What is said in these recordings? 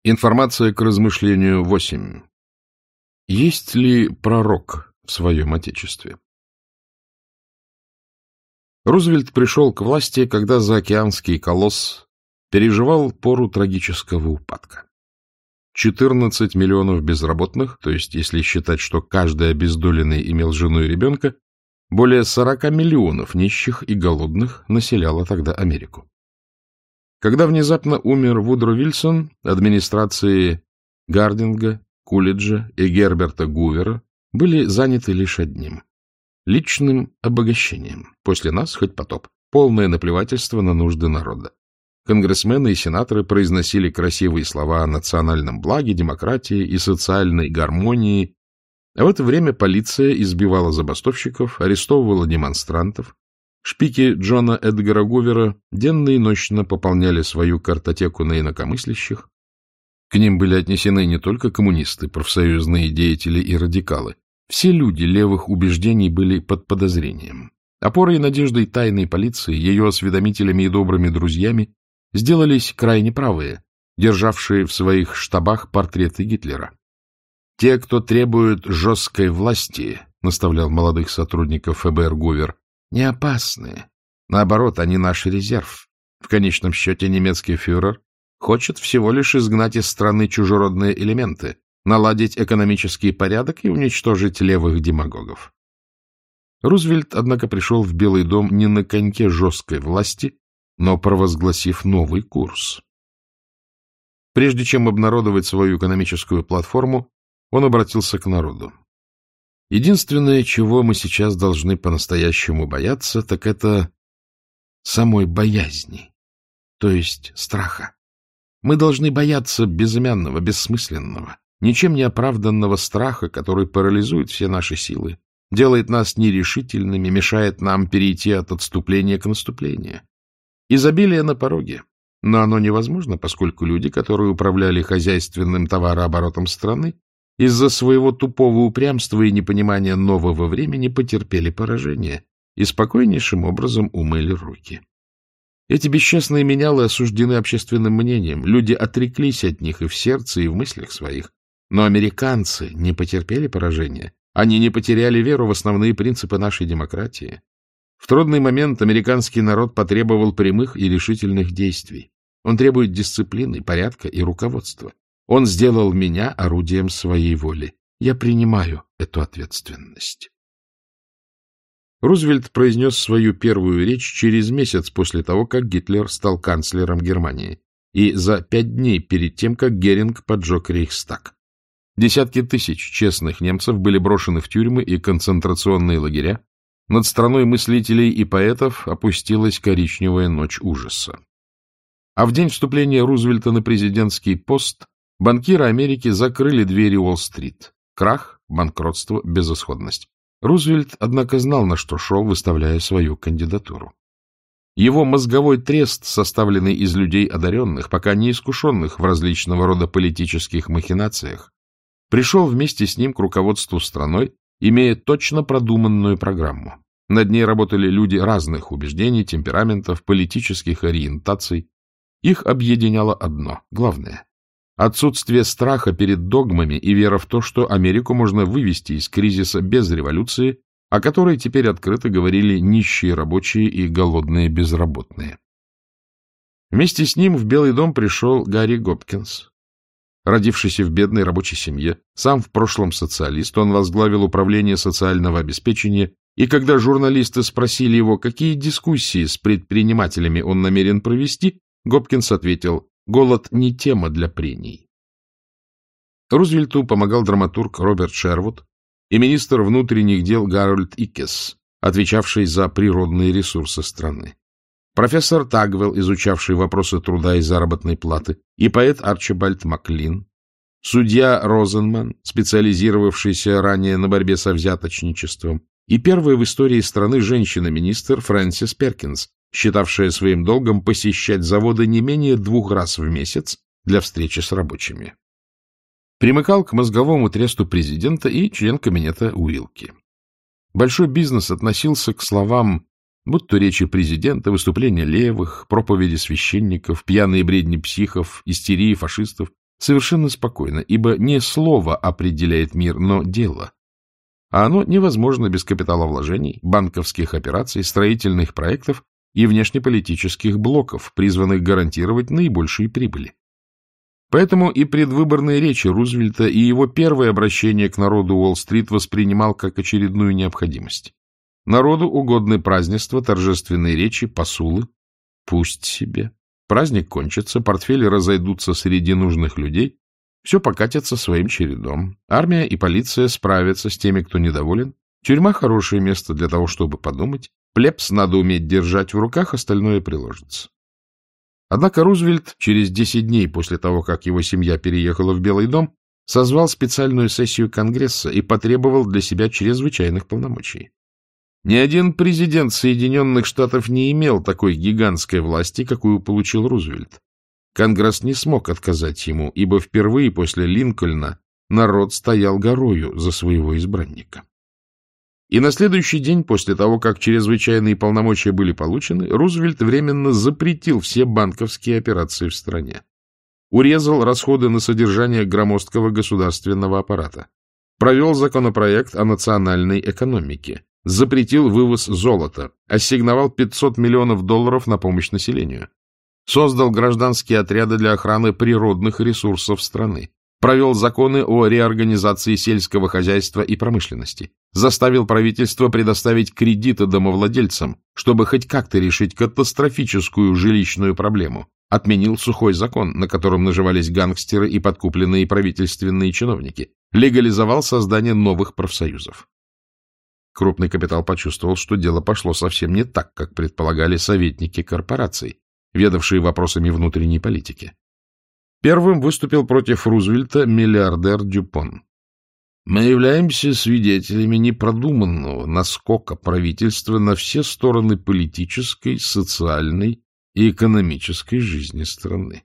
Информация к размышлению 8. Есть ли пророк в своем отечестве? Рузвельт пришел к власти, когда заокеанский колосс переживал пору трагического упадка. 14 миллионов безработных, то есть, если считать, что каждый обездоленный имел жену и ребенка, более 40 миллионов нищих и голодных населяло тогда Америку. Когда внезапно умер Вудро Вильсон, администрации Гардинга, Кулиджа и Герберта Гувера были заняты лишь одним — личным обогащением. После нас хоть потоп. Полное наплевательство на нужды народа. Конгрессмены и сенаторы произносили красивые слова о национальном благе, демократии и социальной гармонии, а в это время полиция избивала забастовщиков, арестовывала демонстрантов. Шпики Джона Эдгара Гувера денно и нощно пополняли свою картотеку на инакомыслящих. К ним были отнесены не только коммунисты, профсоюзные деятели и радикалы. Все люди левых убеждений были под подозрением. Опорой и надеждой тайной полиции, ее осведомителями и добрыми друзьями сделались крайне правые, державшие в своих штабах портреты Гитлера. «Те, кто требует жесткой власти», — наставлял молодых сотрудников ФБР Гувер, не опасны. Наоборот, они наш резерв. В конечном счете немецкий фюрер хочет всего лишь изгнать из страны чужеродные элементы, наладить экономический порядок и уничтожить левых демагогов. Рузвельт, однако, пришел в Белый дом не на коньке жесткой власти, но провозгласив новый курс. Прежде чем обнародовать свою экономическую платформу, он обратился к народу. Единственное, чего мы сейчас должны по-настоящему бояться, так это самой боязни, то есть страха. Мы должны бояться безымянного, бессмысленного, ничем не оправданного страха, который парализует все наши силы, делает нас нерешительными, мешает нам перейти от отступления к наступлению. Изобилие на пороге, но оно невозможно, поскольку люди, которые управляли хозяйственным товарооборотом страны, из-за своего тупого упрямства и непонимания нового времени потерпели поражение и спокойнейшим образом умыли руки. Эти бесчестные менялы осуждены общественным мнением, люди отреклись от них и в сердце, и в мыслях своих. Но американцы не потерпели поражения, они не потеряли веру в основные принципы нашей демократии. В трудный момент американский народ потребовал прямых и решительных действий. Он требует дисциплины, порядка и руководства. Он сделал меня орудием своей воли. Я принимаю эту ответственность. Рузвельт произнес свою первую речь через месяц после того, как Гитлер стал канцлером Германии, и за 5 дней перед тем, как Геринг поджег Рейхстаг. Десятки тысяч честных немцев были брошены в тюрьмы и концентрационные лагеря. Над страной мыслителей и поэтов опустилась коричневая ночь ужаса. А в день вступления Рузвельта на президентский пост банкиры Америки закрыли двери Уолл-стрит. Крах, банкротство, безысходность. Рузвельт, однако, знал, на что шел, выставляя свою кандидатуру. Его мозговой трест, составленный из людей одаренных, пока не искушенных в различного рода политических махинациях, пришел вместе с ним к руководству страной, имея точно продуманную программу. Над ней работали люди разных убеждений, темпераментов, политических ориентаций. Их объединяло одно, главное — отсутствие страха перед догмами и вера в то, что Америку можно вывести из кризиса без революции, о которой теперь открыто говорили нищие рабочие и голодные безработные. Вместе с ним в Белый дом пришел Гарри Гопкинс. Родившийся в бедной рабочей семье, сам в прошлом социалист, он возглавил управление социального обеспечения, и когда журналисты спросили его, какие дискуссии с предпринимателями он намерен провести, Гопкинс ответил: «Голод не тема для прений». Рузвельту помогал драматург Роберт Шервуд и министр внутренних дел Гарольд Иккес, отвечавший за природные ресурсы страны. Профессор Тагвелл, изучавший вопросы труда и заработной платы, и поэт Арчибальд Маклин, судья Розенман, специализировавшийся ранее на борьбе со взяточничеством, и первая в истории страны женщина-министр Фрэнсис Перкинс, считавшая своим долгом посещать заводы не менее 2 раз в месяц для встречи с рабочими. Примыкал к мозговому тресту президента и член кабинета Уилки. Большой бизнес относился к словам, будь то речи президента, выступления левых, проповеди священников, пьяные бредни психов, истерии фашистов, совершенно спокойно, ибо не слово определяет мир, но дело. А оно невозможно без капиталовложений, банковских операций, строительных проектов и внешнеполитических блоков, призванных гарантировать наибольшие прибыли. Поэтому и предвыборные речи Рузвельта, и его первое обращение к народу Уолл-стрит воспринимал как очередную необходимость. Народу угодны празднества, торжественные речи, посулы. Пусть себе. Праздник кончится, портфели разойдутся среди нужных людей, все покатится своим чередом. Армия и полиция справятся с теми, кто недоволен. Тюрьма — хорошее место для того, чтобы подумать. Плебс надо уметь держать в руках, остальное приложится. Однако Рузвельт через 10 дней после того, как его семья переехала в Белый дом, созвал специальную сессию Конгресса и потребовал для себя чрезвычайных полномочий. Ни один президент Соединенных Штатов не имел такой гигантской власти, какую получил Рузвельт. Конгресс не смог отказать ему, ибо впервые после Линкольна народ стоял горою за своего избранника. И на следующий день, после того, как чрезвычайные полномочия были получены, Рузвельт временно запретил все банковские операции в стране. Урезал расходы на содержание громоздкого государственного аппарата. Провел законопроект о национальной экономике. Запретил вывоз золота. Ассигновал $500 миллионов на помощь населению. Создал гражданские отряды для охраны природных ресурсов страны. Провел законы о реорганизации сельского хозяйства и промышленности. Заставил правительство предоставить кредиты домовладельцам, чтобы хоть как-то решить катастрофическую жилищную проблему. Отменил сухой закон, на котором наживались гангстеры и подкупленные правительственные чиновники. Легализовал создание новых профсоюзов. Крупный капитал почувствовал, что дело пошло совсем не так, как предполагали советники корпораций, ведавшие вопросами внутренней политики. Первым выступил против Рузвельта миллиардер Дюпон. «Мы являемся свидетелями непродуманного наскока правительства на все стороны политической, социальной и экономической жизни страны».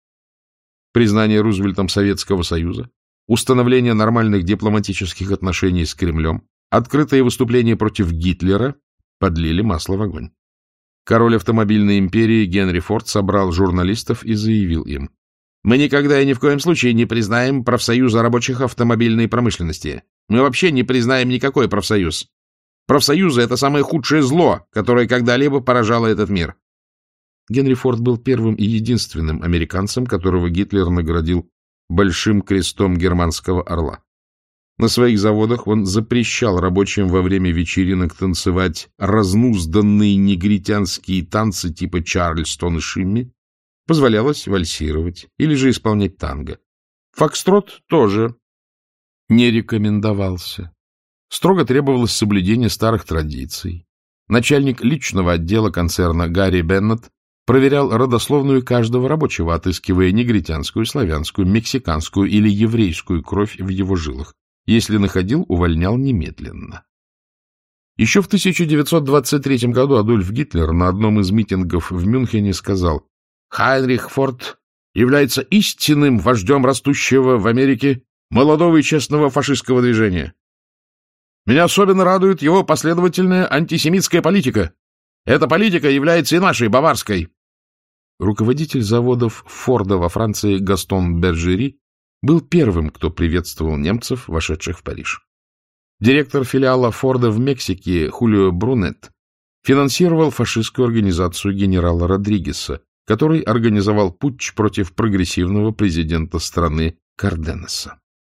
Признание Рузвельтом Советского Союза, установление нормальных дипломатических отношений с Кремлем, открытые выступления против Гитлера подлили масло в огонь. Король автомобильной империи Генри Форд собрал журналистов и заявил им: «Мы никогда и ни в коем случае не признаем профсоюза рабочих автомобильной промышленности. Мы вообще не признаем никакой профсоюз. Профсоюзы — это самое худшее зло, которое когда-либо поражало этот мир». Генри Форд был первым и единственным американцем, которого Гитлер наградил Большим крестом германского орла. На своих заводах он запрещал рабочим во время вечеринок танцевать разнузданные негритянские танцы типа Чарльстон и Шимми, позволялось вальсировать или же исполнять танго. Фокстрот тоже не рекомендовался. Строго требовалось соблюдение старых традиций. Начальник личного отдела концерна Гарри Беннет проверял родословную каждого рабочего, отыскивая негритянскую, славянскую, мексиканскую или еврейскую кровь в его жилах. Если находил, увольнял немедленно. Еще в 1923 году Адольф Гитлер на одном из митингов в Мюнхене сказал: «Хайнрих Форд является истинным вождем растущего в Америке молодого и честного фашистского движения. Меня особенно радует его последовательная антисемитская политика. Эта политика является и нашей, баварской». Руководитель заводов Форда во Франции Гастон Бержери был первым, кто приветствовал немцев, вошедших в Париж. Директор филиала Форда в Мексике Хулио Брунет финансировал фашистскую организацию генерала Родригеса, который организовал путч против прогрессивного президента страны Карденеса.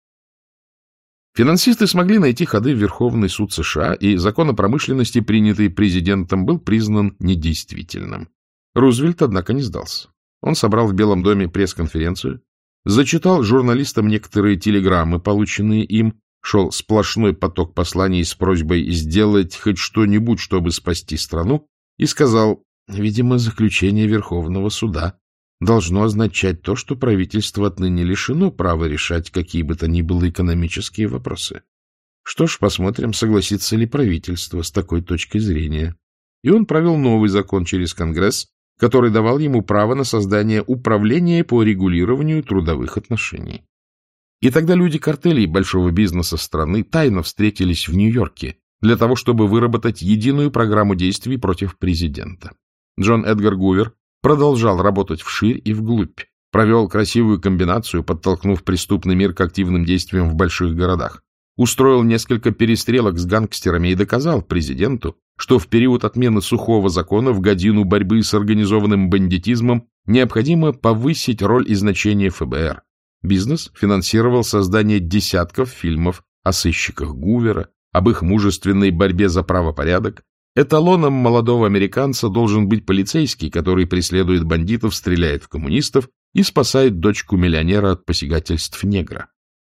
Финансисты смогли найти ходы в Верховный суд США, и закон о промышленности, принятый президентом, был признан недействительным. Рузвельт, однако, не сдался. Он собрал в Белом доме пресс-конференцию, зачитал журналистам некоторые телеграммы, полученные им, шел сплошной поток посланий с просьбой сделать хоть что-нибудь, чтобы спасти страну, и сказал: «Видимо, заключение Верховного суда должно означать то, что правительство отныне лишено права решать какие бы то ни было экономические вопросы. Что ж, посмотрим, согласится ли правительство с такой точкой зрения». И он провел новый закон через Конгресс, который давал ему право на создание управления по регулированию трудовых отношений. И тогда люди картелей большого бизнеса страны тайно встретились в Нью-Йорке для того, чтобы выработать единую программу действий против президента. Джон Эдгар Гувер продолжал работать вширь и вглубь, Провел красивую комбинацию, подтолкнув преступный мир к активным действиям в больших городах. Устроил несколько перестрелок с гангстерами и доказал президенту, что в период отмены сухого закона в годину борьбы с организованным бандитизмом необходимо повысить роль и значение ФБР. Бизнес финансировал создание десятков фильмов о сыщиках Гувера, об их мужественной борьбе за правопорядок. Эталоном молодого американца должен быть полицейский, который преследует бандитов, стреляет в коммунистов и спасает дочку миллионера от посягательств негра.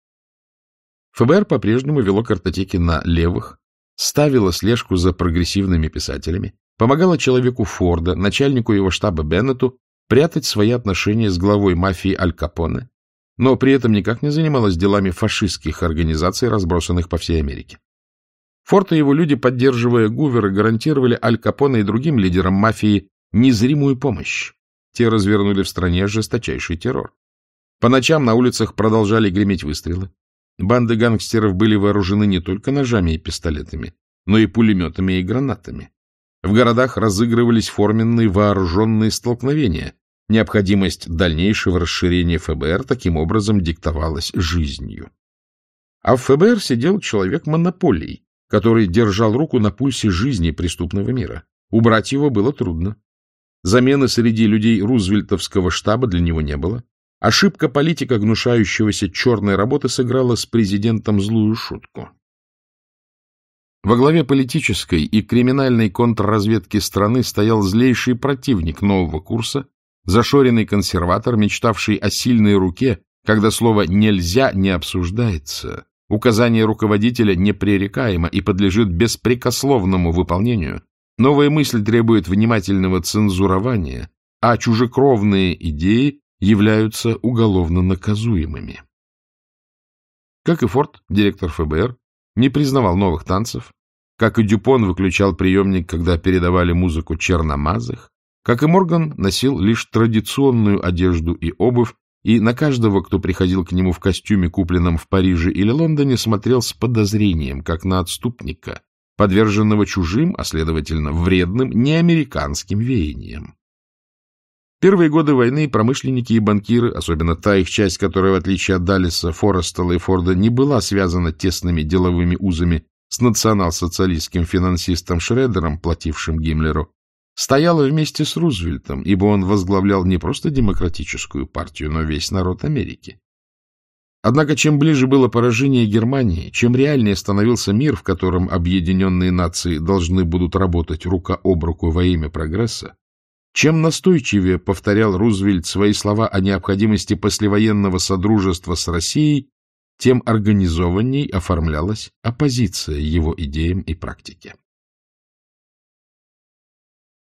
ФБР по-прежнему вело картотеки на левых, ставило слежку за прогрессивными писателями, помогало человеку Форда, начальнику его штаба Беннету, прятать свои отношения с главой мафии Аль Капоне, но при этом никак не занималась делами фашистских организаций, разбросанных по всей Америке. Форд и его люди, поддерживая Гувера, гарантировали Аль Капоне и другим лидерам мафии незримую помощь. Те развернули в стране жесточайший террор. По ночам на улицах продолжали греметь выстрелы. Банды гангстеров были вооружены не только ножами и пистолетами, но и пулеметами и гранатами. В городах разыгрывались форменные вооруженные столкновения. Необходимость дальнейшего расширения ФБР таким образом диктовалась жизнью. А в ФБР сидел человек монополий, который держал руку на пульсе жизни преступного мира. Убрать его было трудно. Замены среди людей рузвельтовского штаба для него не было. Ошибка политика, гнушающегося черной работы, сыграла с президентом злую шутку. Во главе политической и криминальной контрразведки страны стоял злейший противник нового курса, зашоренный консерватор, мечтавший о сильной руке, когда слово «нельзя» не обсуждается, указание руководителя непререкаемо и подлежит беспрекословному выполнению. Новая мысль требует внимательного цензурования, а чужекровные идеи являются уголовно наказуемыми. Как и Форд, директор ФБР не признавал новых танцев, как и Дюпон выключал приемник, когда передавали музыку черномазых, как и Морган носил лишь традиционную одежду и обувь, и на каждого, кто приходил к нему в костюме, купленном в Париже или Лондоне, смотрел с подозрением, как на отступника, подверженного чужим, а следовательно вредным, неамериканским веяниям. Первые годы войны промышленники и банкиры, особенно та их часть, которая, в отличие от Даллеса, Форестелла и Форда, не была связана тесными деловыми узами с национал-социалистским финансистом Шредером, платившим Гиммлеру, стояла вместе с Рузвельтом, ибо он возглавлял не просто демократическую партию, но весь народ Америки. Однако, чем ближе было поражение Германии, чем реальнее становился мир, в котором объединенные нации должны будут работать рука об руку во имя прогресса, чем настойчивее повторял Рузвельт свои слова о необходимости послевоенного содружества с Россией, тем организованней оформлялась оппозиция его идеям и практике.